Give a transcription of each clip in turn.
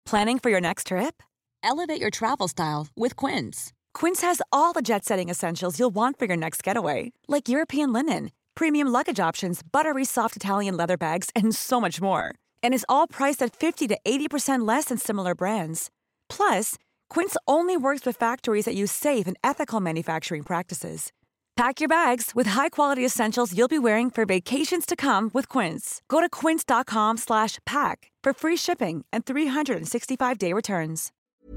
Planning for your next trip? Elevate your travel style with Quince. Quince has all the jet-setting essentials you'll want for your next getaway, like European linen, premium luggage options, buttery soft Italian leather bags, and so much more. And is all priced at 50 to 80% less than similar brands. Plus, Quince only works with factories that use safe and ethical manufacturing practices. Pack your bags with high-quality essentials you'll be wearing for vacations to come with Quince. Go to quince.com/pack for free shipping and 365-day returns.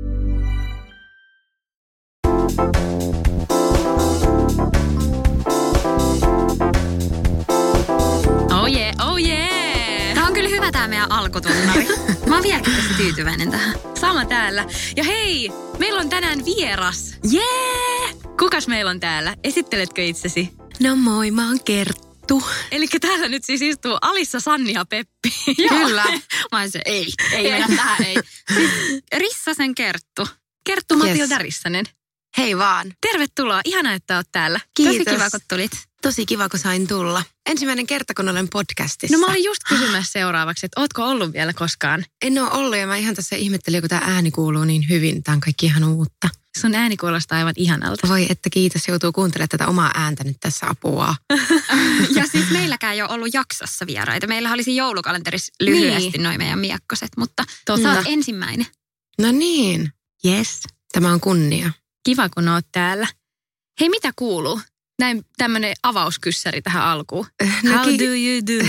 Oh yeah! Tää on kyllä hyvä tää meidän alkutunnari. Mä oon vieläkin tosi tyytyväinen tähän. Sama täällä. Ja hei, meillä on tänään vieras. Jee! Kukas meillä on täällä? Esitteletkö itsesi? No moi, mä oon Kerttu. Elikkä täällä nyt siis istuu Alissa, Sanni ja Peppi. Kyllä. Mä oon se, ei mennä tähän, ei. Rissasen Kerttu. Kerttu Matilda Rissanen. Hei vaan. Tervetuloa, ihanaa, että oot täällä. Kiitos. Tosi kiva, kun tulit. Tosi kiva, kun sain tulla. Ensimmäinen kerta, kun olen podcastissa. No mä olin just kysymässä seuraavaksi, että ootko ollut vielä koskaan? En ole ollut ja mä ihan tässä ihmettelin, kun tää ääni kuuluu niin hyvin. Tää on kaikki ihan uutta. Sun ääni kuulostaa aivan ihanalta. Voi, että kiitos. Joutuu kuuntelemaan tätä omaa ääntä nyt tässä, apua. Ja siis meilläkään ei ole ollut jaksossa vieraita. Meillä olisi joulukalenterissa lyhyesti noin meidän miekkoset, mutta sä oot ensimmäinen. No niin. Yes. Tämä on kunnia. Kiva, kun oot täällä. Hei, mitä kuuluu? Näin tämmönen avauskyssäri tähän alkuun. How do you do?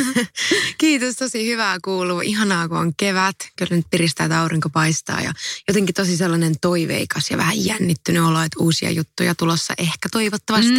Kiitos, tosi hyvää kuuluu. Ihanaa, kun on kevät. Kyllä nyt piristää, että aurinko paistaa. Ja jotenkin tosi sellainen toiveikas ja vähän jännittynyt olo, että uusia juttuja tulossa ehkä toivottavasti.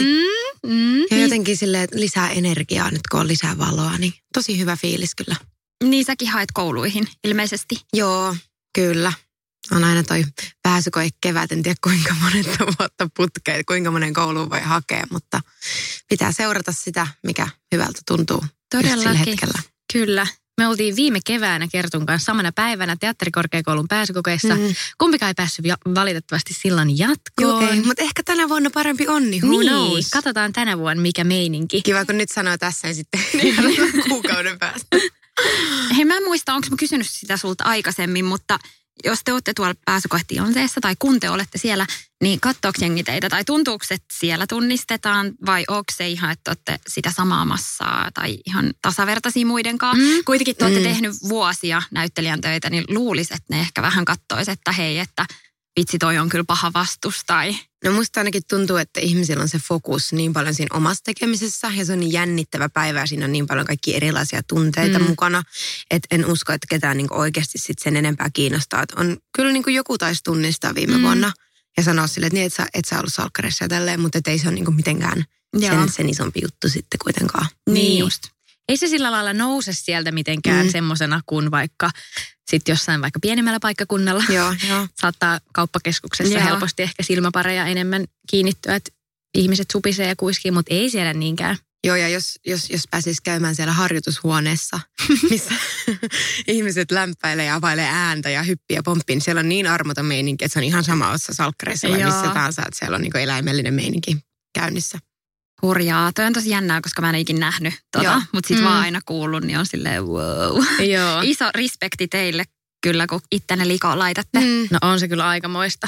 Ja jotenkin silleen lisää energiaa nyt, kun on lisää valoa. Niin tosi hyvä fiilis kyllä. Niin säkin haet kouluihin ilmeisesti. Joo, kyllä. On aina toi pääsykoe kevät, en tiedä kuinka monetta vuotta putkeen, kuinka monen kouluun voi hakea, mutta pitää seurata sitä, mikä hyvältä tuntuu sillä hetkellä. Kyllä. Me oltiin viime keväänä Kertun kanssa samana päivänä teatterikorkeakoulun pääsykokeessa. Kumpikaan ei päässyt valitettavasti silloin jatkoon. Joo, ei, mutta ehkä tänä vuonna parempi onni, who knows? Katsotaan tänä vuonna mikä meininki. Kiva, kun nyt sanoo tässä ja sitten kuukauden päästä. Hei, mä en muista, onko mä kysynyt sitä sulta aikaisemmin, mutta jos te olette tuolla pääsykoetilanteessa tai kun te olette siellä, niin katsoako jengi teitä? Tai tuntuuko, että siellä tunnistetaan vai onko se ihan, että olette sitä samaa massaa tai ihan tasavertaisia muidenkaan? Kuitenkin te olette tehnyt vuosia näyttelijän töitä, niin luulisi, että ne ehkä vähän kattoisi, että hei, että vitsi toi on kyllä paha vastus tai... No musta ainakin tuntuu, että ihmisillä on se fokus niin paljon siinä omassa tekemisessä ja se on niin jännittävä päivä ja siinä on niin paljon kaikki erilaisia tunteita mukana, että en usko, että ketään niin oikeasti sit sen enempää kiinnostaa. Että on kyllä niin joku taisi tunnistaa viime vuonna ja sanoa sille, että niin, et sä ollut salkkarissa ja tälleen, mutta ei se ole niin mitenkään sen isompi juttu sitten kuitenkaan. Niin just. Ei se sillä lailla nouse sieltä mitenkään semmosena kuin vaikka sitten jossain vaikka pienemmällä paikkakunnalla. Joo. Saattaa kauppakeskuksessa helposti ehkä silmäpareja enemmän kiinnittyä, että ihmiset supisee ja kuiskii, mutta ei siellä niinkään. Joo, ja jos pääsisi käymään siellä harjoitushuoneessa, missä ihmiset lämpäilee ja availee ääntä ja hyppii ja pomppii, niin siellä on niin armoton meininki, että se on ihan sama ossa salkkareissa vai missä tahansa, että siellä on niin eläimellinen meininki käynnissä. Hurjaa. Toi on tosi jännää, koska mä en ikin nähnyt mutta sit vaan aina kuullut, niin on silleen wow. Joo. Iso respekti teille kyllä, kun ittenne likoon laitatte. No on se kyllä aikamoista.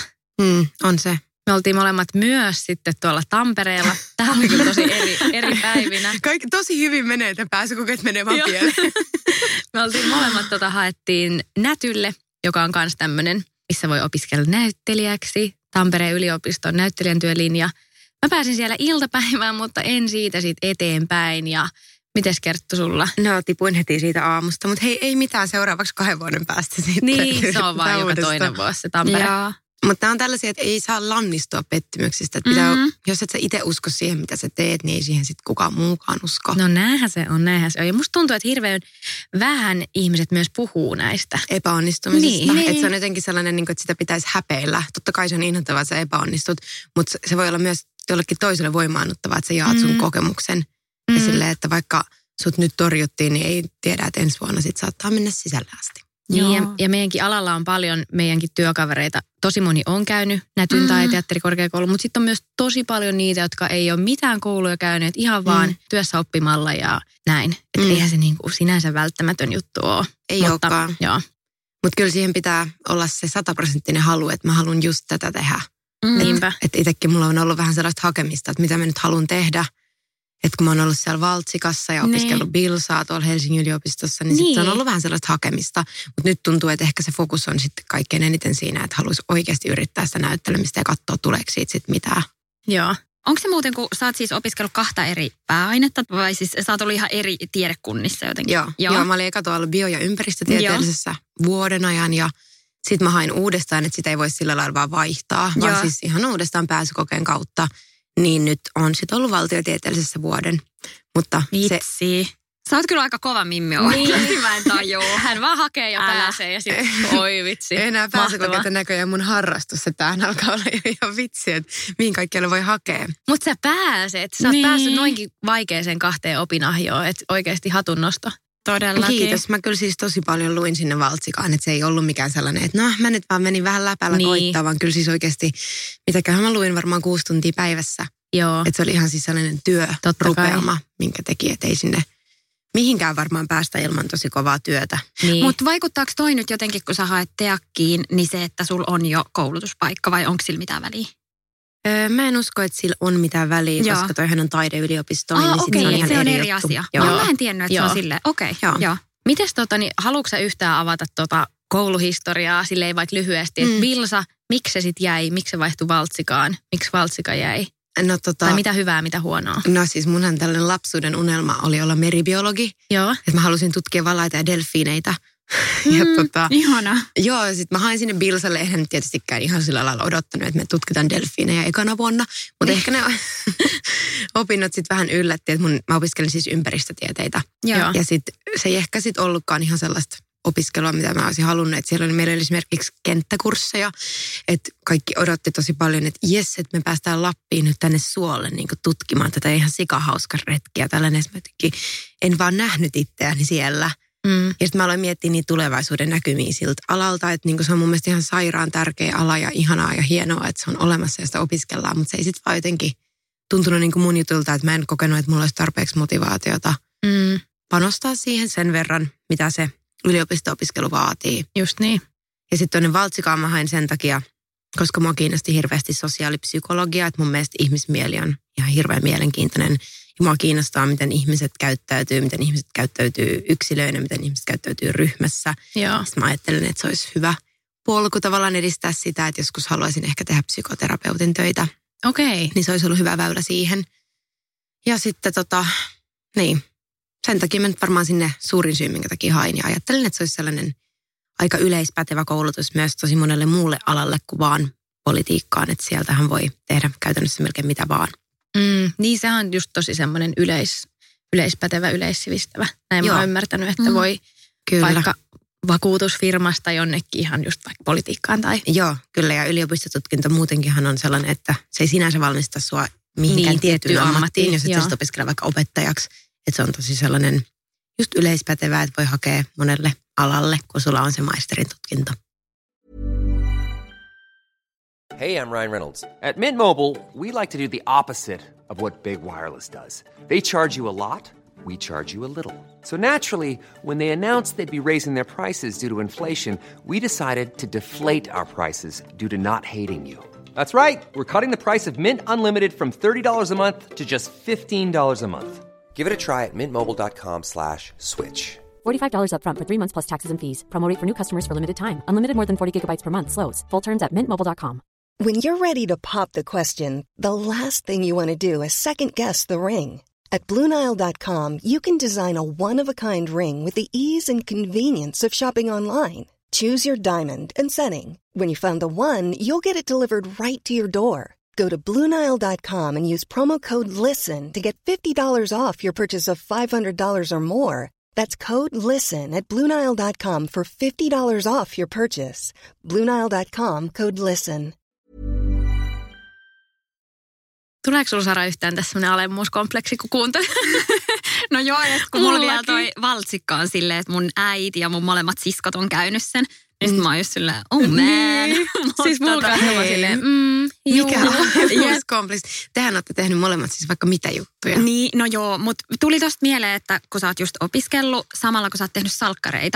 On se. Me oltiin molemmat myös sitten tuolla Tampereella. Tämä oli kyllä tosi eri päivinä. Kaikki tosi hyvin menee, että pääsykokeet menee vaan pieleen. Me oltiin molemmat haettiin Nätylle, joka on myös tämmöinen, missä voi opiskella näyttelijäksi. Tampereen yliopiston näyttelijän työlinja. Mä pääsin siellä iltapäivään, mutta en siitä sitten eteenpäin. Ja mites Kerttu sulla? No tipuin heti siitä aamusta, mutta hei, ei mitään seuraavaksi 2 vuoden päästä sitten. Niin, se on vaan joka toinen vuosi se Tampere. Mutta tämä on tällaisia, että ei saa lannistua pettymyksistä. Että pitää, jos et sä itse usko siihen, mitä sä teet, niin ei siihen sitten kukaan muukaan usko. No näinhän se on. Ja musta tuntuu, että hirveän vähän ihmiset myös puhuu näistä. Epäonnistumisesta. Niin. Että se on jotenkin sellainen, että sitä pitäisi häpeillä. Totta kai se on inhottavaa, että sä epäonnistut, mutta se voi olla myös jollekin toiselle voimaannuttavaa, että sä jaat sun kokemuksen. Ja silleen, että vaikka sut nyt torjuttiin, niin ei tiedä, että ensi vuonna sit saattaa mennä sisälle asti. Niin, ja meidänkin alalla on paljon meidänkin työkavereita. Tosi moni on käynyt Nätyn tai teatterikorkeakoulu, mutta sitten on myös tosi paljon niitä, jotka ei ole mitään kouluja käyneet, ihan vaan työssä oppimalla ja näin. Että eihän se niinku sinänsä välttämätön juttu ole. Ei olekaan. Joo. Mutta kyllä siihen pitää olla se 100% halu, että mä haluan just tätä tehdä. Niinpä. Että itsekin mulla on ollut vähän sellaista hakemista, että mitä mä nyt haluan tehdä. Että kun mä oon ollut siellä Valtsikassa ja opiskellut Bilsaa tuolla Helsingin yliopistossa, niin sitten on ollut vähän sellaista hakemista. Mutta nyt tuntuu, että ehkä se fokus on sitten kaikkein eniten siinä, että haluaisi oikeasti yrittää sitä näyttelemistä ja katsoa, tuleeko siitä sitten mitään. Joo. Onko se muuten, kun sä oot siis opiskellut 2 eri pääainetta, vai siis sä oot ollut ihan eri tiedekunnissa jotenkin? Joo, mä olin eka tuolla bio- ja ympäristötieteellisessä vuoden ajan ja sitten mä hain uudestaan, että sitä ei voi sillä lailla vaan vaihtaa, vaan siis ihan uudestaan pääsykokeen kautta. Niin nyt on sitten ollut valtiotieteellisessä vuoden. Mutta vitsi. Sä oot kyllä aika kova mimmi oikeasti, mä en tajua. Hän vaan hakee ja pääsee ja sitten oi vitsi. Ei enää pääsykokeita näköjään mun harrastus, että tämähän alkaa olla jo ihan vitsi, että mihin kaikkialle voi hakea. Mutta sä pääset. Sä oot päässyt noinkin vaikeeseen 2 opinahjoon, että oikeasti hatunnosto. Todellakin. Kiitos. Mä kyllä siis tosi paljon luin sinne Valtsikaan, että se ei ollut mikään sellainen, että no mä nyt vaan menin vähän läpällä koittaa, vaan kyllä siis oikeasti, mitäköhän mä luin varmaan 6 tuntia päivässä. Joo. Että se oli ihan siis sellainen työrupeama, minkä teki, että ei sinne mihinkään varmaan päästä ilman tosi kovaa työtä. Niin. Mutta vaikuttaako toi nyt jotenkin, kun sä haet teakkiin, niin se, että sulla on jo koulutuspaikka vai onko sillä mitään väliä? Mä en usko, että sillä on mitään väliä, koska toihan on taideyliopisto, niin sit se on ihan se on eri juttu. asia. Joo. Mä en tiennyt, että se on silleen. Okei. Mites haluatko sä yhtään avata kouluhistoriaa silleen vaikka lyhyesti, että Bilsa, miksi se sit jäi, miksi se vaihtui Valtsikaan, miksi Valtsika jäi? No, tai mitä hyvää, mitä huonoa? No siis munhan tällainen lapsuuden unelma oli olla meribiologi. Joo. Että mä halusin tutkia valaita ja delfiineitä. Ihana. Joo, sit mä hain sinne Bilsalle, eihän nyt tietystikään ihan sillä lailla odottanut, että me tutkitaan delfiinejä ekana vuonna. Mutta ehkä ne opinnot sitten vähän yllätti, että mä opiskelin siis ympäristötieteitä. Joo. Ja sit se ei ehkä sitten ollutkaan ihan sellaista opiskelua, mitä mä olisin halunnut. Että meillä oli esimerkiksi kenttäkursseja, että kaikki odotti tosi paljon, että jes, että me päästään Lappiin nyt tänne suolle niin tutkimaan tätä ihan sikahauska retkiä. Tällainen, en vaan nähnyt itseäni siellä. Ja sitten mä aloin miettiä niitä tulevaisuuden näkymiä siltä alalta, että niin se on mun mielestä ihan sairaan tärkeä ala ja ihanaa ja hienoa, että se on olemassa ja sitä opiskellaan. Mutta se ei sitten vaan jotenkin tuntunut niin kuin mun jutulta, että mä en kokenut, että mulla olisi tarpeeksi motivaatiota panostaa siihen sen verran, mitä se yliopisto-opiskelu vaatii. Just niin. Ja sitten tuonne Valtsikaan mä hain sen takia, koska mua kiinnosti hirveästi sosiaalipsykologia, että mun mielestä ihmismieli on ihan hirveän mielenkiintoinen. Ja mua kiinnostaa, miten ihmiset käyttäytyy yksilöinä, miten ihmiset käyttäytyy ryhmässä. Joo. Sitten mä ajattelin, että se olisi hyvä polku tavallaan edistää sitä, että joskus haluaisin ehkä tehdä psykoterapeutin töitä. Okei. Niin se olisi ollut hyvä väylä siihen. Ja sitten sen takia mä nyt varmaan sinne suurin syy, minkä takia hain. Ja ajattelin, että se olisi sellainen aika yleispätevä koulutus myös tosi monelle muulle alalle kuin vaan politiikkaan. Että sieltähän voi tehdä käytännössä melkein mitä vaan. Niin sehän on just tosi semmoinen yleispätevä, yleissivistävä. Näin mä oon ymmärtänyt, että voi vaikka vakuutusfirmasta jonnekin ihan just vaikka politiikkaan tai... Joo, kyllä ja yliopistotutkinto muutenkinhan on sellainen, että se ei sinänsä valmista sua mihinkään tiettyyn ammattiin, jos et sä opiskella vaikka opettajaksi. Että se on tosi sellainen just yleispätevä, että voi hakea monelle alalle, kun sulla on se maisterin tutkinto. Hey, I'm Ryan Reynolds. At Mint Mobile, we like to do the opposite of what Big Wireless does. They charge you a lot, we charge you a little. So naturally, when they announced they'd be raising their prices due to inflation, we decided to deflate our prices due to not hating you. That's right. We're cutting the price of Mint Unlimited from $30 a month to just $15 a month. Give it a try at mintmobile.com/switch. $45 up front for 3 months plus taxes and fees. Promo rate for new customers for limited time. Unlimited more than 40 gigabytes per month. Slows full terms at mintmobile.com. When you're ready to pop the question, the last thing you want to do is second-guess the ring. At BlueNile.com, you can design a one-of-a-kind ring with the ease and convenience of shopping online. Choose your diamond and setting. When you find the one, you'll get it delivered right to your door. Go to BlueNile.com and use promo code LISTEN to get $50 off your purchase of $500 or more. That's code LISTEN at BlueNile.com for $50 off your purchase. BlueNile.com, code LISTEN. Tuleeko sulla, Sara, yhtään tässä sellainen alemmuuskompleksi, kun kuuntelee? No joo, että kun mulla vielä toi Valtsikka on silleen, että mun äiti ja mun molemmat siskot on käynyt sen. Niin sit mä oon just silleen, oh man. Niin. Siis mulla kanssa silleen, mikä alemmuuskompleksi? Tehän olette tehnyt molemmat siis vaikka mitä juttuja. Niin, no joo, mutta tuli tosta mieleen, että kun sä oot just opiskellut samalla, kun sä oot tehnyt salkkareita,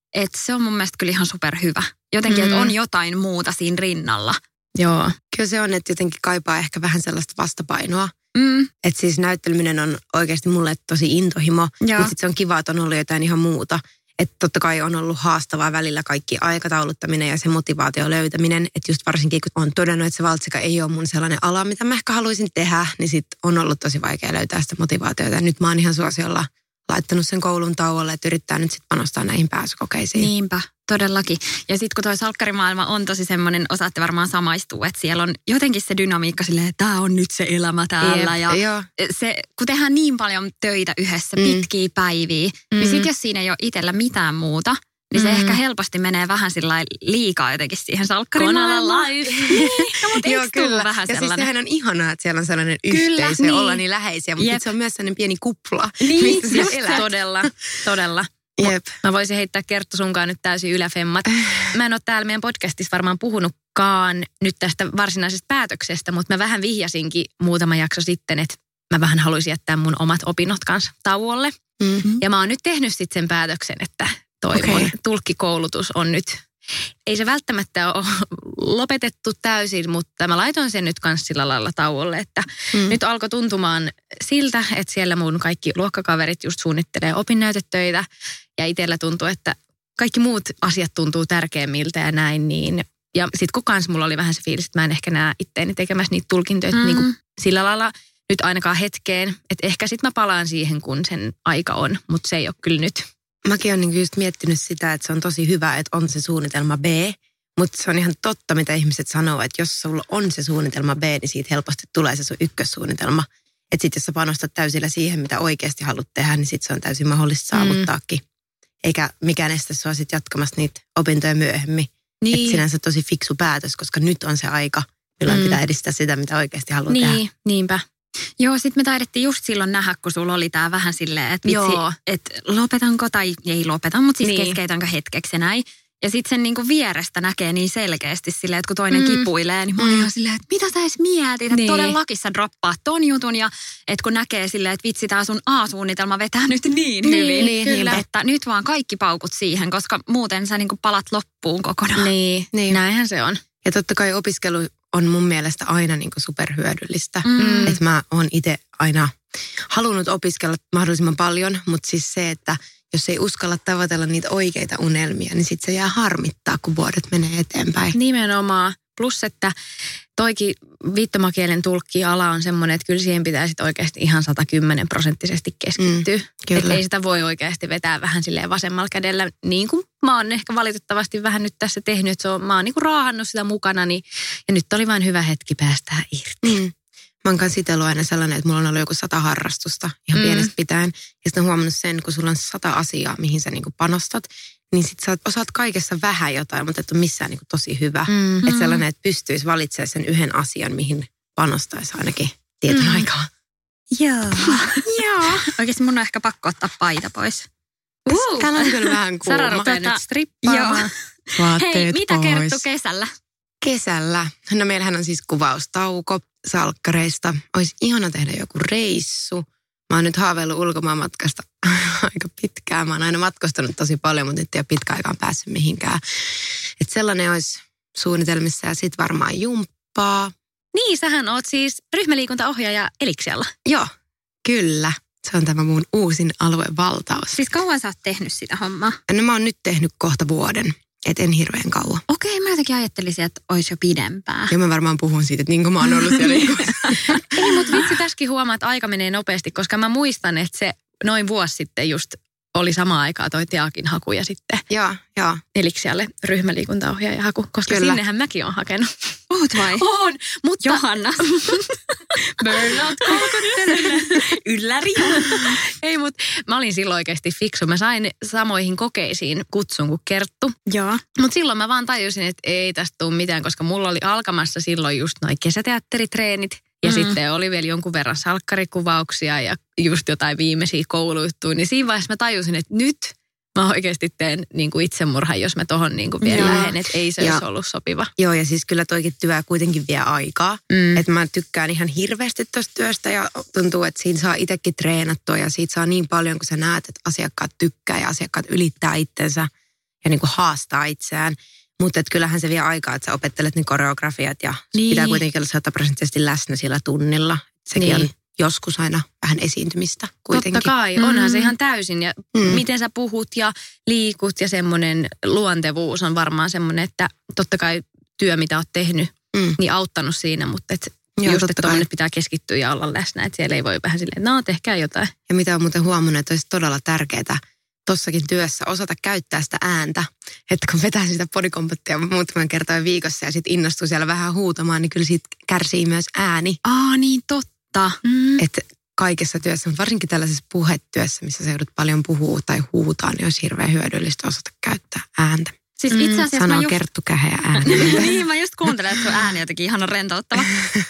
että se on mun mielestä kyllä ihan superhyvä. Jotenkin, että on jotain muuta siinä rinnalla. Joo. Kyllä se on, että jotenkin kaipaa ehkä vähän sellaista vastapainoa. Että siis näytteleminen on oikeasti mulle tosi intohimo, mutta sitten se on kiva, että on ollut jotain ihan muuta. Että totta kai on ollut haastavaa välillä kaikki aikatauluttaminen ja se motivaatio löytäminen. Että just varsinkin kun on todennut, että se valtsika ei ole mun sellainen ala, mitä mä ehkä haluaisin tehdä, niin sitten on ollut tosi vaikea löytää sitä motivaatiota. Ja nyt mä oon ihan suosiolla laittanut sen koulun tauolle, että yrittää nyt sitten panostaa näihin pääsykokeisiin. Niinpä, todellakin. Ja sitten kun toi salkkarimaailma on tosi semmoinen, osaatte varmaan samaistua, että siellä on jotenkin se dynamiikka silleen, että tää on nyt se elämä täällä. Ja se, kun tehdään niin paljon töitä yhdessä, pitkiä päiviä, niin sitten jos siinä ei ole itsellä mitään muuta, niin se ehkä helposti menee vähän sillä liikaa jotenkin siihen salkkarimaailmaan. No, mutta eikö tullut vähän sellainen? Ja siis sehän on ihanaa, että siellä on sellainen yhteisö, niin. Olla niin läheisiä, mutta se on myös sellainen pieni kupla, mistä sä elät. Todella. Jep. Mä voisin heittää Kerttu sunkaan nyt täysin yläfemmat. Mä en ole täällä meidän podcastissa varmaan puhunutkaan nyt tästä varsinaisesta päätöksestä, mutta mä vähän vihjasinkin muutama jakso sitten, että mä vähän haluaisin jättää mun omat opinnot kanssa tauolle. Ja mä oon nyt tehnyt sitten sen päätöksen, että toi mun tulkkikoulutus on nyt, ei se välttämättä ole lopetettu täysin, mutta mä laitoin sen nyt kanssa sillä lailla tauolle, että nyt alkoi tuntumaan siltä, että siellä mun kaikki luokkakaverit just suunnittelee opinnäytetöitä ja itsellä tuntuu, että kaikki muut asiat tuntuu tärkeimmiltä ja näin niin. Ja sit kun kans mulla oli vähän se fiilis, että mä en ehkä näe itteeni tekemässä niitä tulkintoja niin kuin sillä lailla nyt ainakaan hetkeen, että ehkä sit mä palaan siihen, kun sen aika on, mutta se ei ole kyllä nyt. Mäkin olen just miettinyt sitä, että se on tosi hyvä, että on se suunnitelma B, mutta se on ihan totta, mitä ihmiset sanoo, että jos sulla on se suunnitelma B, niin siitä helposti tulee se sun ykkössuunnitelma. Että sitten jos sä panostat täysillä siihen, mitä oikeasti haluat tehdä, niin sitten se on täysin mahdollista saavuttaakin. Eikä mikään estä sua sitten jatkamassa niitä opintoja myöhemmin. Niin. Että sinänsä tosi fiksu päätös, koska nyt on se aika, milloin pitää edistää sitä, mitä oikeasti haluaa tehdä. Niinpä. Joo, sit me taidettiin just silloin nähdä, kun sulla oli tää vähän silleen, että vitsi, että lopetanko tai ei lopeta, mutta siis keskeytänkö hetkeksi ja näin. Ja sit sen niinku vierestä näkee niin selkeästi silleen, että kun toinen kipuilee, niin mä olin ihan silleen, että mitä sä edes mietit, että todellakin sä droppaat ton jutun. Ja että kun näkee silleen, että vitsi, tää sun A-suunnitelma vetää nyt niin hyvin, kyllä. Että nyt vaan kaikki paukut siihen, koska muuten sä niinku palat loppuun kokonaan. Niin, näinhän se on. Ja totta kai opiskelu on mun mielestä aina niin kuin superhyödyllistä. Että mä oon itse aina halunnut opiskella mahdollisimman paljon, mutta siis se, että jos ei uskalla tavoitella niitä oikeita unelmia, niin sit se jää harmittaa, kun vuodet menee eteenpäin. Nimenomaan. Plus, että toikin viittomakielen tulkki-ala on semmoinen, että kyllä siihen pitää sit oikeasti ihan 110% keskittyä. Että ei sitä voi oikeasti vetää vähän silleen vasemmalla kädellä, niin kuin mä oon ehkä valitettavasti vähän nyt tässä tehnyt. Että mä oon niinku raahannut sitä mukanani ja nyt oli vain hyvä hetki päästää irti. Mä oon kanssa itse ollut aina sellainen, että mulla on ollut joku 100 harrastusta ihan pienestä pitäen. Ja sitten on huomannut sen, kun sulla on 100 asiaa, mihin sä niinku panostat, niin sit sä osaat kaikessa vähän jotain, mutta et ole missään niinku tosi hyvä. Että sellainen, että pystyisi valitsemaan sen yhden asian, mihin panostaisi ainakin tietyn aikaa. Joo. Oikeasti mun on ehkä pakko ottaa paita pois. Täällä on kyllä vähän kuuma. Sara rupeaa nyt strippaamaan. Hei, mitä Kerttu kesällä? Kesällä. No meillähän on siis kuvaustauko salkkareista. Olisi ihana tehdä joku reissu. Mä oon nyt haaveillut ulkomaanmatkasta aika pitkään. Mä oon aina matkustanut tosi paljon, mutta nyt ei ole pitkä aikaan päässyt mihinkään. Että sellainen olisi suunnitelmissa ja sit varmaan jumppaa. Niin, sähän oot siis ryhmäliikuntaohjaaja Elixialla. Joo, kyllä. Se on tämä mun uusin aluevaltaus. Siis kauan sä oot tehnyt sitä hommaa? No mä oon nyt tehnyt kohta vuoden. Et en hirveän kauan. Okei, mä jotenkin ajattelisin, että olisi jo pidempää. Ja mä varmaan puhun siitä, että niin kuin mä oon ollut siellä. Ei, mutta vitsi tässäkin huomaa, että aika menee nopeasti, koska mä muistan, että se noin vuosi sitten just oli samaan aikaan toi Teakin haku ja sitten Joo. Elixialle ryhmäliikuntaohjaaja haku, koska kyllä. Sinnehän mäkin oon hakenut. Oot vai? Oon, mutta Johanna. Burnout ylläri. Ei, mutta mä olin silloin oikeasti fiksu. Mä sain samoihin kokeisiin kutsun kuin Kerttu. Joo. Mutta silloin mä vaan tajusin, että ei tästä tule mitään, koska mulla oli alkamassa silloin just noi kesäteatteritreenit. Ja sitten oli vielä jonkun verran salkkarikuvauksia ja just jotain viimeisiä koulujuttuja. Niin siinä vaiheessa mä tajusin, että nyt mä oikeasti teen niin kuin itsemurhan, jos mä tohon niin kuin vielä lähden. Että ei se olisi ollut sopiva. Joo, ja siis kyllä toikin työ kuitenkin vie aikaa. Että mä tykkään ihan hirveästi tuosta työstä ja tuntuu, että siinä saa itsekin treenattua. Ja siitä saa niin paljon, kun sä näet, että asiakkaat tykkää ja asiakkaat ylittää itsensä. ja niin kuin haastaa itseään. Mutta kyllähän se vie aikaa, että sä opettelet ne koreografiat ja pitää kuitenkin olla 100% läsnä sillä tunnilla. Sekin on joskus aina vähän esiintymistä kuitenkin. Totta kai, onhan se ihan täysin. Ja miten sä puhut ja liikut ja semmoinen luontevuus on varmaan semmoinen, että totta kai työ, mitä oot tehnyt, niin auttanut siinä, mutta just, että tuonne pitää keskittyä ja olla läsnä, että siellä ei voi vähän silleen, no tehkää jotain. Ja mitä on muuten huomannut, että olisi todella tärkeää tossakin työssä osata käyttää sitä ääntä. Että kun vetää sitä bodycombattia muutaman kertaa viikossa ja sitten innostuu siellä vähän huutamaan, niin kyllä siitä kärsii myös ääni. Niin totta. Että kaikessa työssä, mutta varsinkin tällaisessa puhetyössä, missä sä joudut paljon puhua tai huutaa, niin olisi hirveän hyödyllistä osata käyttää ääntä. Siis itse asiassa sanoo Kerttu Käheä äänellä. Niin, mä just kuuntelen, että sun ääni jotenkin ihan rentouttava.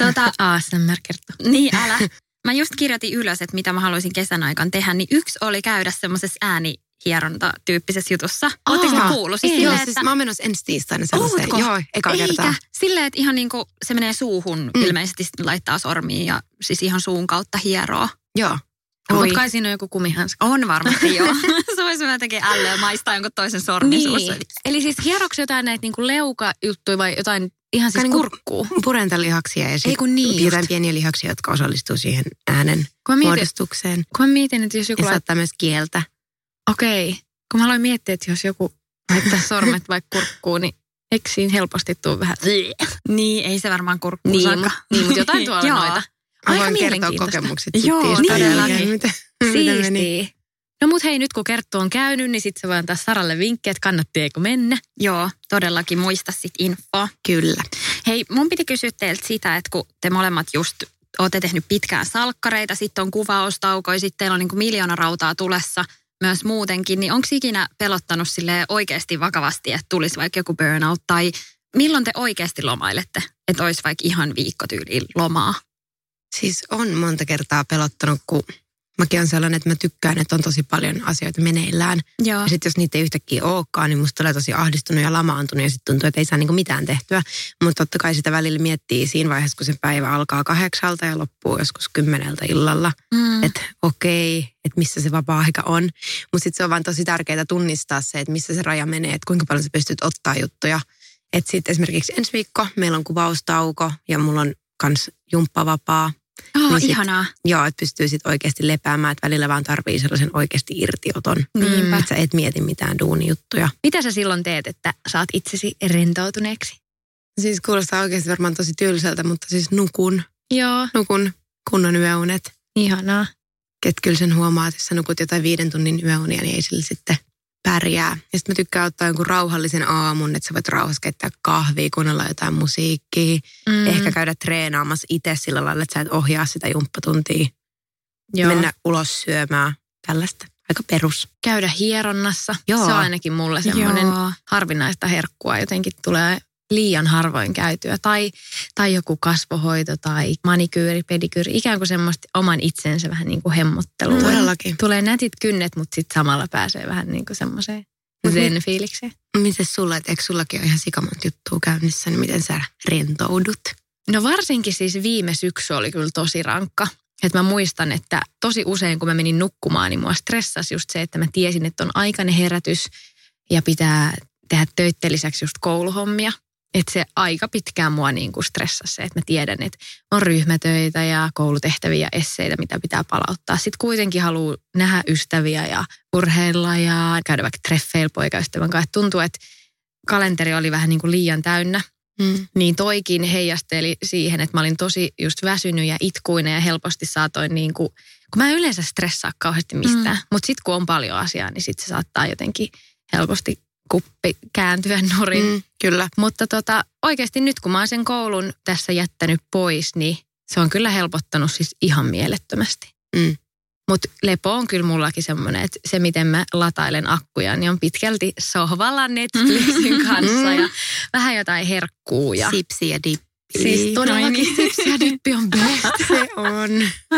ASMR Kerttu. Niin, älä. Mä just kirjoitin ylös, että mitä mä haluaisin kesän aikaan tehdä, niin yksi oli käydä semmoisessa äänihieronta-tyyppisessä jutussa. Ootteko te kuullut? Siis joo, siis mä oon menossa ensi tiistaina sellaiseen. Joo, eka kertaa. Silleen, että ihan niin kuin se menee suuhun, ilmeisesti laittaa sormiin ja siis ihan suun kautta hieroo. Joo. Mutta kai siinä on joku kumihanska. On varmasti, joo. Se olisi jotenkin ällöä maistaa jonkun toisen sormin suussa. Eli siis hieroksi jotain näitä niinku leukajuttuja vai jotain ihan siis kurkkuu? Purentalihaksia ja sitten jotain pieniä lihaksia, jotka osallistuu siihen äänen muodostukseen. Kun mä mietin, että jos joku... Ja saattaa myös kieltä. Okei. Kun mä aloin miettiä, että jos joku laittaa sormet vaikka kurkkuun, niin eikö siinä helposti tule vähän... Niin, ei se varmaan kurkkuun saakka. Niin, mutta jotain tuolla noita. Mä voin kertoa kokemukset joo, todellakin. Siistii. No mut hei, nyt kun Kerttu on käynyt, niin sit se voi antaa Saralle vinkkejä, että kannattieko mennä. Joo, todellakin muista sit infoa. Kyllä. Hei, mun piti kysyä teiltä sitä, että kun te molemmat just ootte tehnyt pitkään salkkareita, sitten on kuvaustaukoja, sitten teillä on niin kuin 1 000 000 rautaa tulessa myös muutenkin, niin onko ikinä pelottanut silleen oikeasti vakavasti, että tulisi vaikka joku burnout, tai milloin te oikeasti lomailette, että olisi vaikka ihan viikkotyyliin lomaa? Siis on monta kertaa pelottanut, kun mäkin on sellainen, että mä tykkään, että on tosi paljon asioita meneillään. Joo. Ja sitten jos niitä ei yhtäkkiä olekaan, niin musta tulee tosi ahdistunut ja lamaantunut ja sitten tuntuu, että ei saa niinku mitään tehtyä. Mutta totta kai sitä välillä miettii siinä vaiheessa, kun se päivä alkaa 8 ja loppuu joskus 10 illalla. Että okei, että missä se vapaa-aika on. Mutta sitten se on vaan tosi tärkeää tunnistaa se, että missä se raja menee, että kuinka paljon sä pystyt ottaa juttuja. Että sitten esimerkiksi ensi viikko meillä on kuvaustauko ja mulla on kans jumppavapaa. Niin ihanaa. Joo, että pystyy sitten oikeasti lepäämään, että välillä vaan tarvii sellaisen oikeasti irtioton. Että sä et mieti mitään duunijuttuja. Mitä sä silloin teet, että saat itsesi rentoutuneeksi? Siis kuulostaa oikeasti varmaan tosi tylsältä, mutta siis nukun. Joo. Nukun kunnon yöunet. Ihanaa. Että kyllä sen huomaa, että jos sä nukut jotain 5 tunnin yöunia, niin ei sillä sitten pärjää. Ja sitten mä tykkään ottaa jonkun rauhallisen aamun, että sä voit rauhassa keittää kahvia, kuunnella jotain musiikkia. Ehkä käydä treenaamassa itse sillä lailla, että sä et ohjaa sitä jumppatuntia. Joo. Mennä ulos syömään. Tällaista. Aika perus. Käydä hieronnassa. Joo. Se on ainakin mulle semmoinen harvinaista herkkua. Jotenkin tulee liian harvoin käytyä. Tai joku kasvohoito tai manikyyri, pedikyyri. Ikään kuin semmoista oman itsensä vähän niin kuin hemmottelua. Todellakin. Tulee nätit kynnet, mutta sitten samalla pääsee vähän niin kuin semmoiseen zen-fiilikseen. Miten sulla, että eikö sullakin ole ihan sikamonta juttua käynnissä, niin miten sä rentoudut? No varsinkin siis viime syksy oli kyllä tosi rankka. Että mä muistan, että tosi usein kun mä menin nukkumaan, niin mua stressasi just se, että mä tiesin, että on aikainen herätys ja pitää tehdä töitten lisäksi just kouluhommia. Että se aika pitkään mua niin kuin stressasi se, että mä tiedän, että on ryhmätöitä ja koulutehtäviä ja esseitä, mitä pitää palauttaa. Sitten kuitenkin haluaa nähdä ystäviä ja urheilla ja käydä vaikka treffeillä poikaystävän kanssa. Tuntuu, että kalenteri oli vähän niin kuin liian täynnä. Niin toikin heijasteli siihen, että mä olin tosi just väsynyt ja itkuinen ja helposti saatoin niin kuin, kun mä en yleensä stressaa kauheasti mistään. Mutta sitten kun on paljon asiaa, niin sitten se saattaa jotenkin helposti kuppi kääntyä nurin. Kyllä. Mutta oikeasti nyt kun mä oon sen koulun tässä jättänyt pois, niin se on kyllä helpottanut siis ihan mielettömästi. Mutta lepo on kyllä mullakin semmoinen, että se miten mä latailen akkuja, niin on pitkälti sohvalla Netflixin kanssa ja vähän jotain herkkuu. Ja sipsi ja dippi. Siis todellakin sipsi ja dippi on best. Se on.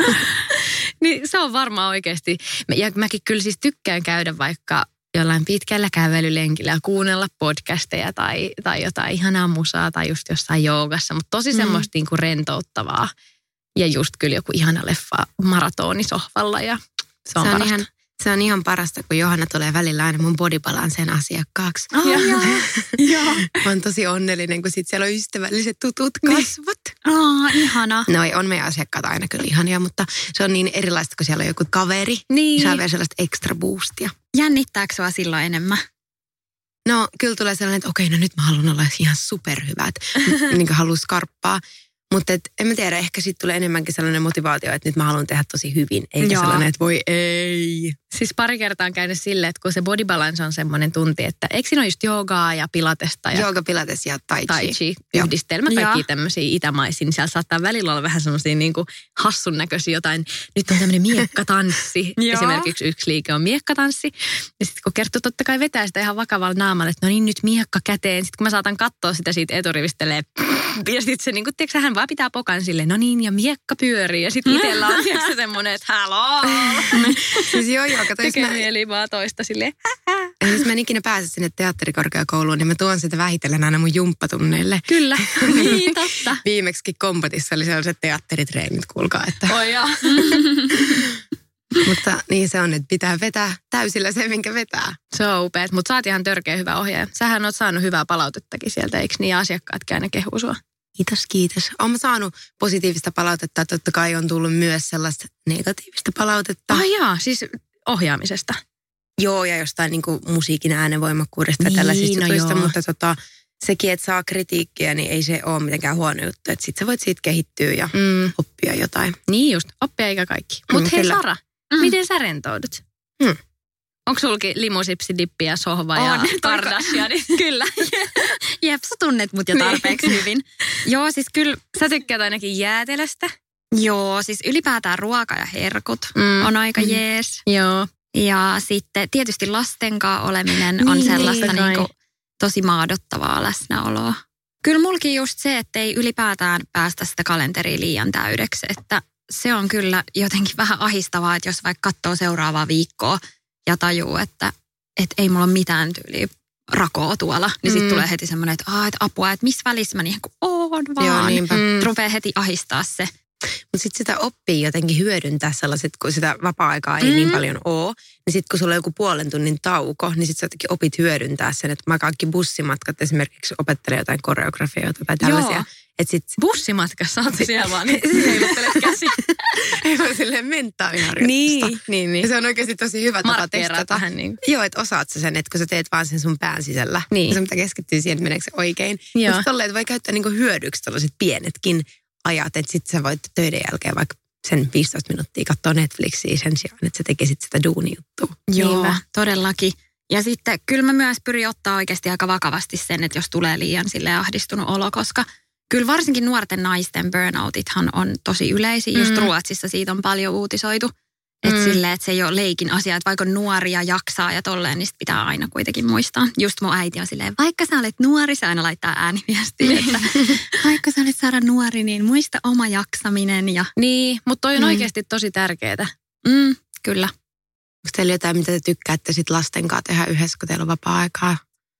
Niin se on varmaan oikeasti. Ja mäkin kyllä siis tykkään käydä vaikka jollain pitkällä kävelylenkillä ja kuunnella podcasteja tai jotain ihanaa musaa tai just jossain joogassa, mutta tosi semmoista niinku rentouttavaa. Ja just kyllä joku ihana leffa maratonisohvalla ja se on parasta. Se on ihan parasta, kun Johanna tulee välillä aina mun Bodybalancen asiakkaaksi. Joo. Mä oon tosi onnellinen, kun sit siellä on ystävälliset tutut kasvot. Ihana. No on meidän asiakkaat aina kyllä ihania, mutta se on niin erilaista, kun siellä on joku kaveri. Niin. Saa vielä sellaista extra boostia. Jännittääkö sua silloin enemmän? No kyllä tulee sellainen, että okei, no nyt mä haluan olla ihan superhyvä, että niin kuin haluan skarppaa. Mutta en mä tiedä, ehkä sitten tulee enemmänkin sellainen motivaatio, että nyt mä haluan tehdä tosi hyvin. Eikä sellainen, että voi ei. Siis pari kertaa on käynyt silleen, että kun se body balance on semmoinen tunti, että eikö siinä ole just joogaa ja pilatesta ja jooga, pilates ja tai chi. Yhdistelmä, kaikki tämmöisiä itämaisia, niin siellä saattaa välillä olla vähän semmoisia niin kuin hassun näköisiä jotain. Nyt on tämmöinen miekkatanssi. Esimerkiksi yksi liike on miekkatanssi. Ja sitten kun Kerttu totta kai vetää sitä ihan vakavalla naamalla, että no niin nyt miekka käteen. Sitten kun mä saatan katsoa sitä siitä eturivistelee, ja sitten se niin kuin, tiedätkö, hän vaan pitää pokan silleen, no niin, ja miekka pyörii. Ja sitten itsellä on tiedätkö, semmoinen, että haloo. Siis joo, kato, tekee mieli vaan toista silleen. Jos mä en ikinä pääse sinne teatterikorkeakouluun, niin mä tuon sitä vähitellen aina mun jumppatunneille. Kyllä, niin totta. Viimeksikin Kompatissa oli sellaiset teatteritreenit, kuulkaa, että... Oi joo. Mutta niin se on, että pitää vetää täysillä se, minkä vetää. Se on upeat, mutta sä oot ihan törkeä hyvä ohjaaja. Sähän oot saanut hyvää palautettakin sieltä, eikö niin? Asiakkaatkin aina kehuu sua. Kiitos. Olen saanut positiivista palautetta. Totta kai on tullut myös sellaista negatiivista palautetta. Jaa, siis ohjaamisesta. Joo, ja jostain niin kuin musiikin äänenvoimakkuudesta ja tällaisista jutuista, mutta sekin, että saa kritiikkiä, niin ei se ole mitenkään huono juttu. Että sit sä voit siitä kehittyä ja oppia jotain. Niin just, oppia eikä kaikki. Mutta hei kyllä. Sara, miten sä rentoudut? Onko sulki limusipsidippi ja sohva ja Kardashian? Kyllä. Jep, sä tunnet mut jo tarpeeksi hyvin. Joo, siis kyllä. Sä tykkäät ainakin jäätelöstä? Joo, siis ylipäätään ruoka ja herkut on aika jees. Joo. Ja sitten tietysti lasten kanssa oleminen on sellaista niinku tosi maadottavaa läsnäoloa. Kyllä mulkin just se, että ei ylipäätään päästä sitä kalenteria liian täydeksi, että se on kyllä jotenkin vähän ahistavaa, että jos vaikka katsoo seuraavaa viikkoa ja tajuu, että ei mulla ole mitään tyyliä rakoa tuolla, niin sitten tulee heti semmoinen, että apua, että missä välissä mä niin kuin oon vaan. Joo, niinpä. Rupeaa heti ahistaa se. Mutta sitten sitä oppii jotenkin hyödyntää sellaiset, kun sitä vapaa-aikaa ei niin paljon ole. Niin sitten kun sulla on joku puolen tunnin tauko, niin sitten sä jotenkin opit hyödyntää sen. Että mä kaikki bussimatkat esimerkiksi opettelen jotain koreografioita tai tällaisia. Bussimatkassa oot siellä vaan, niin heiluttelet käsi. Ei vaan silleen mentaaliharjoitusta. Niin. Ja se on oikeasti tosi hyvä tapa testata. Niin. Joo, että osaat sä sen, että kun sä teet vaan sen sun pään sisällä. Niin. Ja sun pitää keskittyä siihen, että meneekö se oikein. Mutta tolleen, voi käyttää niinku hyödyksi tällaiset pienetkin ajat, että sit sä voit töiden jälkeen vaikka sen 15 minuuttia katsoa Netflixiä sen sijaan, että sä tekisit sitä duunijuttua. Joo, todellakin. Ja sitten kyllä mä myös pyrin ottaa oikeasti aika vakavasti sen, että jos tulee liian silleen ahdistunut olo, koska kyllä varsinkin nuorten naisten burnoutithan on tosi yleisiä. Just Ruotsissa siitä on paljon uutisoitu. Että silleen, että se ei ole leikin asia, että vaikka on nuoria jaksaa ja tolleen, niin sit pitää aina kuitenkin muistaa. Just mun äiti on silleen, vaikka sä olet nuori, se aina laittaa ääniviestiä, että vaikka sä olet Sara nuori, niin muista oma jaksaminen. Ja... Niin, mutta toi on oikeasti tosi tärkeää. Kyllä. Onko teillä jotain, mitä te tykkäätte sit lasten kanssa tehdä yhdessä, kun teillä on vapaa-aikaa?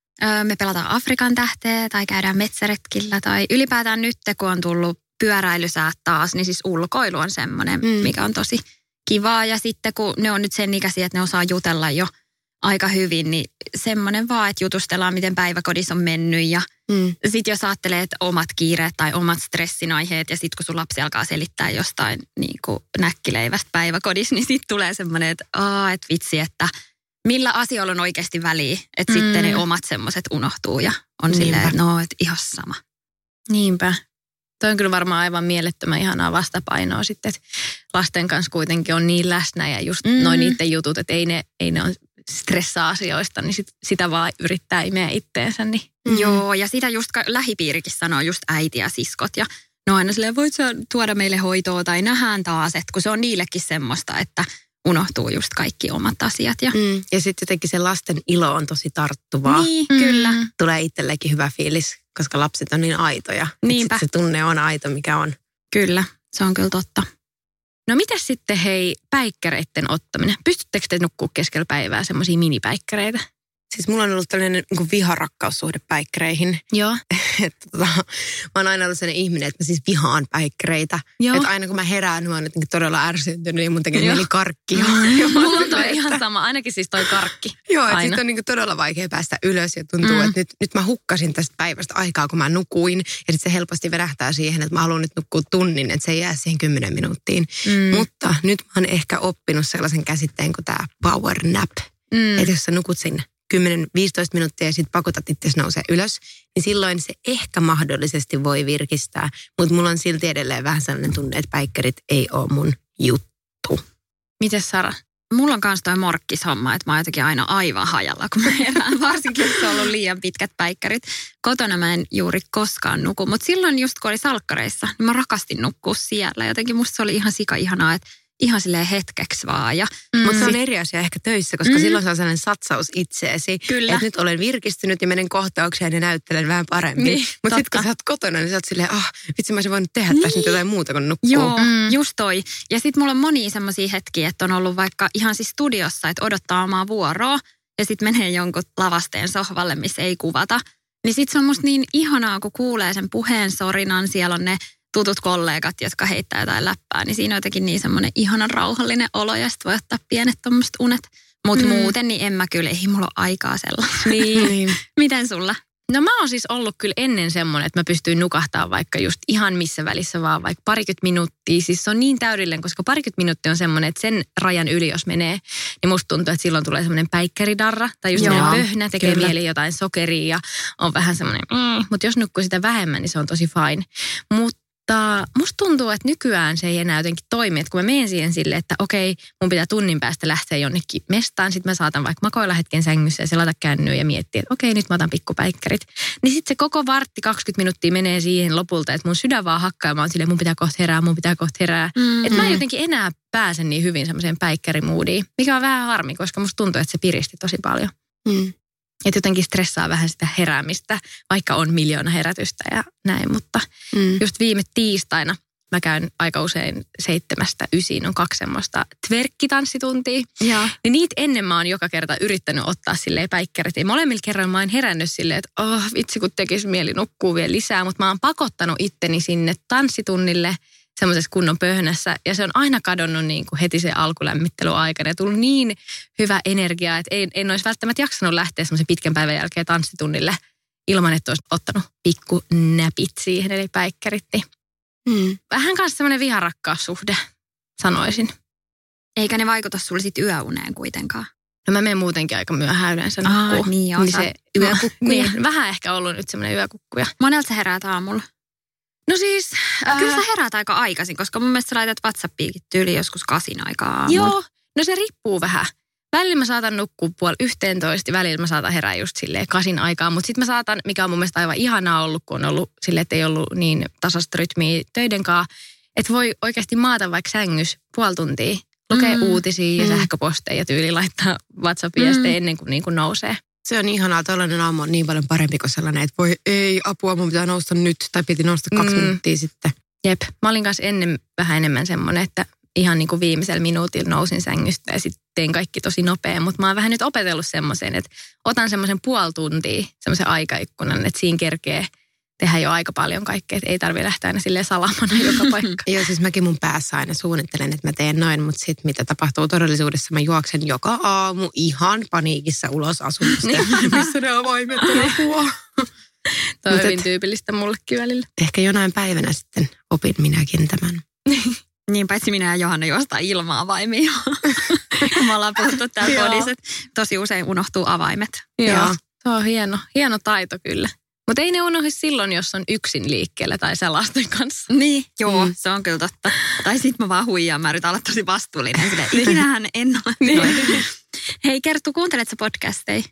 Me pelataan Afrikan tähteä tai käydään metsäretkillä tai ylipäätään nyt, kun on tullut pyöräilysäät taas, niin siis ulkoilu on semmoinen, mikä on tosi kivaa. Ja sitten kun ne on nyt sen ikäisiä, että ne osaa jutella jo aika hyvin, niin semmoinen vaan, että jutustellaan, miten päiväkodissa on mennyt. Ja sitten jos ajattelee, että omat kiireet tai omat stressinaiheet ja sitten kun sun lapsi alkaa selittää jostain niin kuin näkkileivästä päiväkodissa, niin sitten tulee semmoinen, että vitsi, että millä asioilla on oikeasti väliä. Että sitten ne omat semmoiset unohtuu ja on silleen, että että ihan sama. Niinpä. Toi on kyllä varmaan aivan mielettömän ihanaa vastapainoa sitten, että lasten kanssa kuitenkin on niin läsnä ja just noin niiden jutut, että ei ne on stressaa asioista, niin sitä vaan yrittää imeä itteensä. Niin. Joo, ja sitä just lähipiirikin sanoo just äiti ja siskot ja no aina silleen, voit sä tuoda meille hoitoa tai nähdään taas, että kun se on niillekin semmoista, että unohtuu just kaikki omat asiat. Ja sitten jotenkin se lasten ilo on tosi tarttuvaa. Niin, kyllä. Tulee itsellekin hyvä fiilis, koska lapset on niin aitoja. Niinpä. Se tunne on aito, mikä on. Kyllä, se on kyllä totta. No mitäs sitten hei päikkäreiden ottaminen? Pystyttekö te nukkua keskellä päivää semmoisia minipäikkäreitä? Siis mulla on ollut tällainen niin kuin viharakkaussuhde päikkäreihin. Joo. Mä oon aina ollut sellainen ihminen, että mä siis vihaan päikkäreitä. Että aina kun mä herään, mä oon jotenkin todella ärsyntynyt, niin mun tekee mieli karkkia. Mulla on toi ihan sama, ainakin siis toi karkki. Joo, että sit on niin kuin todella vaikea päästä ylös ja tuntuu, että nyt mä hukkasin tästä päivästä aikaa, kun mä nukuin. Ja sitten se helposti verähtää siihen, että mä haluan nyt nukkua tunnin, että se ei jää siihen 10 minuuttiin. Mutta nyt mä oon ehkä oppinut sellaisen käsitteen kuin tää power nap. Että jos sä nukut sinne 10-15 minuuttia ja sitten pakotat itse nousee ylös, niin silloin se ehkä mahdollisesti voi virkistää. Mutta mulla on silti edelleen vähän sellainen tunne, että päikkärit ei ole mun juttu. Mites Sara? Mulla on kanssa toi morkkishomma, että mä oon jotenkin aina aivan hajalla, kun mä herään. Varsinkin, jos on ollut liian pitkät päikkärit. Kotona mä en juuri koskaan nuku, mutta silloin just kun oli salkkareissa, niin mä rakastin nukkua siellä. Jotenkin musta se oli ihan sika-ihanaa, että ihan silleen hetkeksi vaan. Mutta se on eri asia ehkä töissä, koska silloin se on sellainen satsaus itseesi. Kyllä. Että nyt olen virkistynyt ja menen kohtaukseen ja näyttelen vähän paremmin. Niin, mutta sitten kun sä oot kotona, niin sä oot silleen, vitsi mä olisin voinut tehdä tässä nyt jotain muuta kuin nukkuu. Joo, just toi. Ja sitten mulla on monia semmoisia hetkiä, että on ollut vaikka ihan siis studiossa, että odottaa omaa vuoroa ja sitten menee jonkun lavasteen sohvalle, missä ei kuvata. Niin sitten se on musta niin ihanaa, kun kuulee sen puheen sorinan, siellä on ne tutut kollegat, jotka heittää jotain läppää, niin siinä on jotenkin niin semmoinen ihanan rauhallinen olo ja sitten voi ottaa pienet tommoset unet. Mutta muuten niin en mä kyllä, ei mulla ole aikaa sellaista. Niin. Miten sulla? No mä oon siis ollut kyllä ennen semmoinen, että mä pystyin nukahtaa vaikka just ihan missä välissä vaan vaikka parikymmentä minuuttia. Siis se on niin täydellinen, koska parikymmentä minuuttia on semmoinen, että sen rajan yli jos menee, niin musta tuntuu, että silloin tulee semmoinen päikkäridarra tai just semmoinen pöhnä, tekee mieli jotain sokeria ja on vähän semmoinen, mutta jos nukkuu sitä vähemmän, niin se on tosi fine. Mutta musta tuntuu, että nykyään se ei enää jotenkin toimi, että kun mä menen siihen silleen, että okei, mun pitää tunnin päästä lähteä jonnekin mestaan, sit mä saatan vaikka makoilla hetken sängyssä ja selata kännyä ja miettiä, että okei, nyt mä otan pikkupäikkärit. Niin sit se koko vartti 20 minuuttia menee siihen lopulta, että mun sydän vaan hakkaa ja mä oon silleen, mun pitää kohta herää. Että mä en jotenkin enää pääse niin hyvin semmoiseen päikkärimuudiin, mikä on vähän harmi, koska musta tuntuu, että se piristi tosi paljon. Että jotenkin stressaa vähän sitä heräämistä, vaikka on miljoona herätystä ja näin. Mutta just viime tiistaina mä käyn aika usein 7-9, on 2 semmoista tverkkitanssituntia. Niin niitä ennen mä oon joka kerta yrittänyt ottaa silleen päikkärit. Ja molemmilla kerran mä oon herännyt silleen, että vitsi kun tekisi mieli nukkuu vielä lisää. Mutta mä oon pakottanut itteni sinne tanssitunnille semmoisessa kunnon pöhnässä. Ja se on aina kadonnut niin kuin heti se alkulämmittelyaikana. Ja tullut niin hyvä energia, että en olisi välttämättä jaksanut lähteä semmoisen pitkän päivän jälkeen tanssitunnille ilman, että olisi ottanut pikku näpit siihen, eli päikkärit. Vähän kanssa semmoinen viharakkaussuhde, sanoisin. Eikä ne vaikuta sulle sit yöuneen kuitenkaan? No mä menen muutenkin aika myöhään yleensä nukkuu. Niin se yökukkuja. Niin, vähän ehkä ollut nyt semmoinen yökukkuja. Monelta sä heräät aamulla? No siis... Kyllä sä heräät aika aikaisin, koska mun mielestä sä laitat WhatsAppiikin tyyliin joskus 8 aikaa aamulla. Joo, no se riippuu vähän. Välillä mä saatan nukkua 10:30, välillä mä saatan herää just silleen 8 aikaa. Mutta sitten mä saatan, mikä on mun mielestä aivan ihanaa ollut, kun on ollut silleen, että ei ollut niin tasasta rytmiä töidenkaan. Että voi oikeasti maata vaikka sängys 0,5 tuntia, lukee uutisia ja sähköposteja ja tyyli laittaa WhatsAppia sitten ennen kuin niin kuin nousee. Se on ihanaa, tällainen aamu on niin paljon parempi kuin sellainen, että voi ei apua, mun pitää nousta nyt, tai piti nousta 2 minuuttia sitten. Jep, mä olin kanssa ennen vähän enemmän semmoinen, että ihan niin kuin viimeisellä minuutilla nousin sängystä ja sitten tein kaikki tosi nopea, mutta mä oon vähän nyt opetellut semmoisen, että otan semmoisen 0,5 tuntia, semmoisen aikaikkunan, että siinä kerkee tehdä jo aika paljon kaikkea, että ei tarvitse lähteä aina silleen salamana joka paikka. Joo, siis mäkin mun päässä aina suunnittelen, että mä teen noin, mutta sitten mitä tapahtuu todellisuudessa, mä juoksen joka aamu ihan paniikissa ulos asunnosta. Missä ne avaimet on apua? Toi on hyvin tyypillistä mullekin välillä. Ehkä jonain päivänä sitten opin minäkin tämän. Niin, paitsi minä ja Johanna juostaan ilman avaimia. Kun me ollaan puhuttu täällä podissa, että tosi usein unohtuu avaimet. Joo. Se on hieno taito kyllä. Mutta ei ne unohdu silloin, jos on yksin liikkeellä tai lasten kanssa. Niin, joo, se on kyllä totta. Tai sit mä vaan huijaan, mä yritän olla tosi vastuullinen. Ikinähän en ole. Niin. Hei Kerttu, kuuntelet sä podcasteja?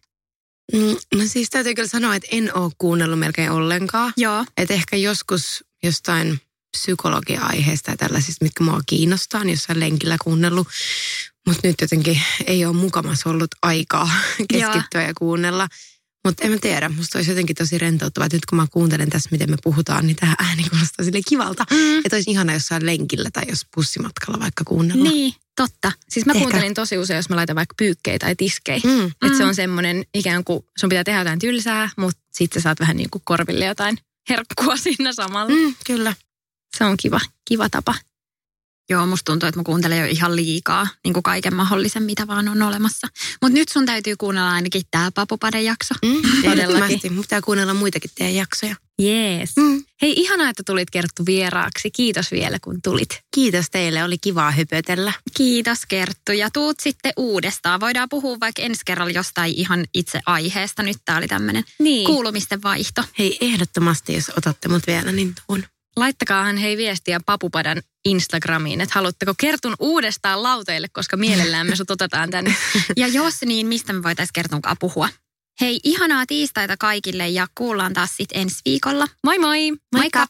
No siis täytyy kyllä sanoa, että en ole kuunnellut melkein ollenkaan. Joo. Että ehkä joskus jostain psykologia-aiheesta ja tällaisista, mitkä mua kiinnostaa, niin jossain lenkillä kuunnellut. Mutta nyt jotenkin ei ole mukamassa ollut aikaa keskittyä ja kuunnella. Mutta en mä tiedä, musta olisi jotenkin tosi rentouttavaa, että nyt kun mä kuuntelen tässä, miten me puhutaan, niin tämä ääni kuulostaa silleen kivalta. Että olisi ihana jossain lenkillä tai jos bussimatkalla vaikka kuunnella. Niin, Totta. Siis mä kuuntelin tosi usein, jos mä laitan vaikka pyykkejä tai tiskejä. Että se on semmoinen ikään kuin sun pitää tehdä jotain tylsää, mutta sitten sä saat vähän niin kuin korville jotain herkkua siinä samalla. Kyllä. Se on kiva tapa. Joo, musta tuntuu, että mä kuuntelen jo ihan liikaa niin kuin kaiken mahdollisen, mitä vaan on olemassa. Mutta nyt sun täytyy kuunnella ainakin tää Papupaden jakso. Todellakin. Mun pitää kuunnella muitakin teidän jaksoja. Jees. Hei, ihanaa, että tulit Kerttu vieraaksi. Kiitos vielä, kun tulit. Kiitos teille, oli kivaa höpötellä. Kiitos Kerttu ja tuut sitten uudestaan. Voidaan puhua vaikka ensi kerralla jostain ihan itse aiheesta. Nyt tää oli tämmönen kuulumisten vaihto. Hei, ehdottomasti, jos otatte mut vielä, niin tuun. Laittakahan hei viestiä Papupadan Instagramiin, että haluatteko Kertun uudestaan lauteille, koska mielellään me sut otetaan tänne. Ja jos niin, mistä me voitaisiin Kertunkaan puhua? Hei, ihanaa tiistaita kaikille ja kuullaan taas sitten ensi viikolla. Moi moi! Moikka!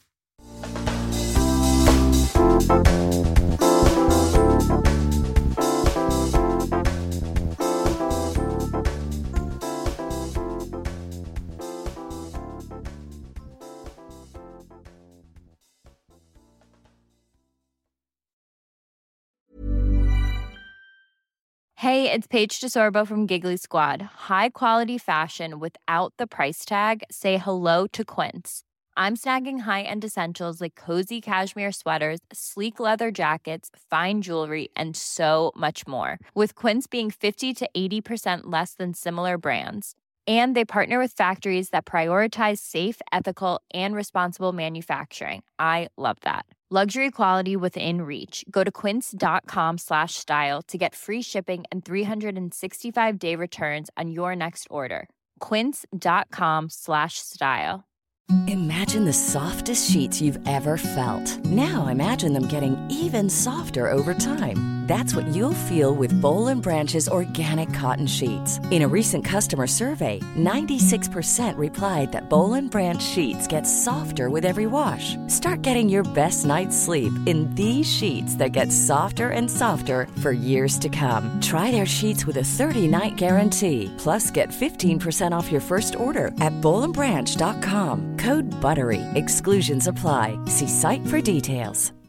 Hey, it's Paige DeSorbo from Giggly Squad. High quality fashion without the price tag. Say hello to Quince. I'm snagging high-end essentials like cozy cashmere sweaters, sleek leather jackets, fine jewelry, and so much more. With Quince being 50 to 80% less than similar brands. And they partner with factories that prioritize safe, ethical, and responsible manufacturing. I love that. Luxury quality within reach. Go to quince.com/style to get free shipping and 365-day returns on your next order. Quince.com/style. Imagine the softest sheets you've ever felt. Now imagine them getting even softer over time. That's what you'll feel with Boll & Branch's organic cotton sheets. In a recent customer survey, 96% replied that Boll & Branch sheets get softer with every wash. Start getting your best night's sleep in these sheets that get softer and softer for years to come. Try their sheets with a 30-night guarantee. Plus, get 15% off your first order at bollandbranch.com. Code BUTTERY. Exclusions apply. See site for details.